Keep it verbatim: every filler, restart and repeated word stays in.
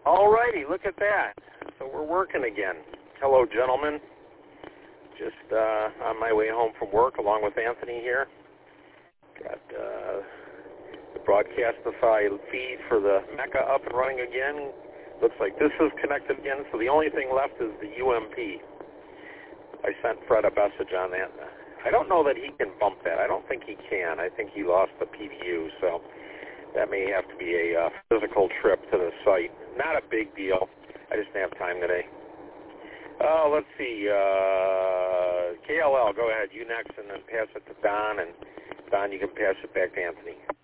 All righty, look at that. So we're working again. Hello, gentlemen. Just uh, on my way home from work along with Anthony here. Got uh, the Broadcastify feed for the Mecca up and running again. Looks like this is connected again, so the only thing left is the U M P. I sent Fred a message on that. I don't know that he can bump that. I don't think he can. I think he lost the P D U, so that may have to be a uh, physical trip to the site. Not a big deal. I just didn't have time today. Oh, let's see. Uh, K L L, go ahead. You next, and then pass it to Don. And Don, you can pass it back to Anthony.